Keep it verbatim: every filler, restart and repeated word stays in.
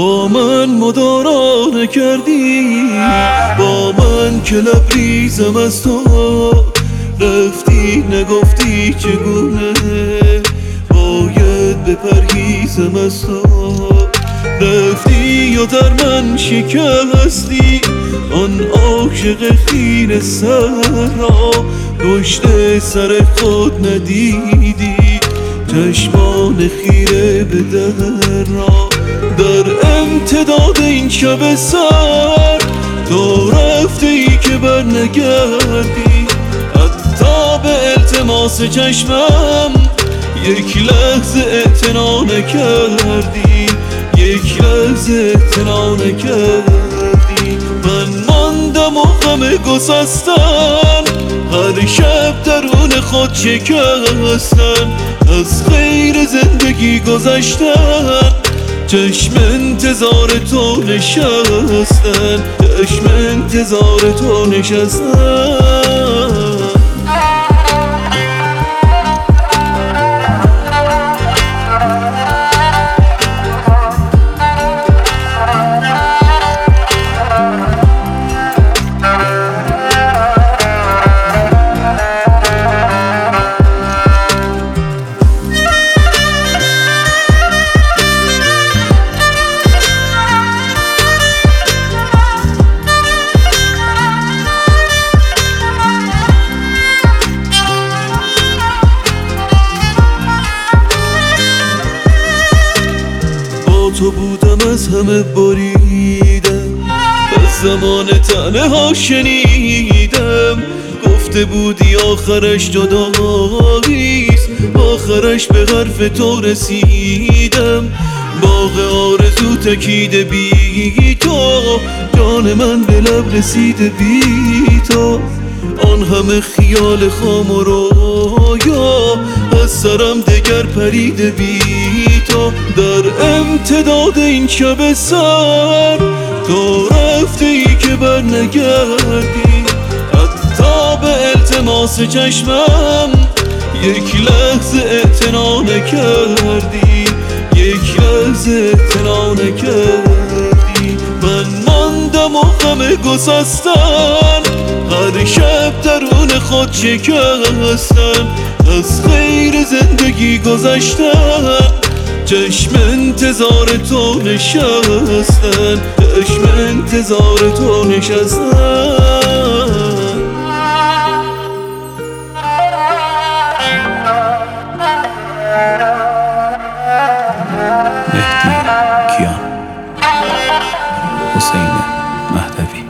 با من مدارا نکردی، با من که لبریزم از تو رفتی نگفتی چگونه باید بپرهیزم از تو. رفتی و در من شکستی آن عاشق خیره سر را، پشت سر خود ندیدی چشمان خیره به در را. در امتداد این شب سر تو رفته ای که بر نگردی، حتی به التماس چشمم یک لحظه اعتنا نکردی، یک لحظه اعتنا نکردی. من ماندم و غم گسستن هر شب درون خود شکستن، از خیر زندگی گذشتن چشم انتظار تو نشستن، چشم انتظار تو نشستن. تو بودم از همه بریدم، از زمان تنها شنیدم گفته بودی آخرش جداییست، آخرش به حرف تو رسیدم. باغ آرزو تکیده بی تو، جان من به لب رسیده بی تو. آن همه خیال خام و رویا از سرم دگر پریده بی تو. در امتداد این شب سر تو رفته ای که بر نگردی، حتی به التماس چشمم یک لحظه اعتنا نکردی، یک لحظه اعتنا نکردی. من ماندم و غم گسستن هر شب درون خود شکستن، از خیر زندگی گذشتن چشم انتظار تو نشستن، چشم انتظار تو نشستن. مهدی کیان، حسین مهدوی.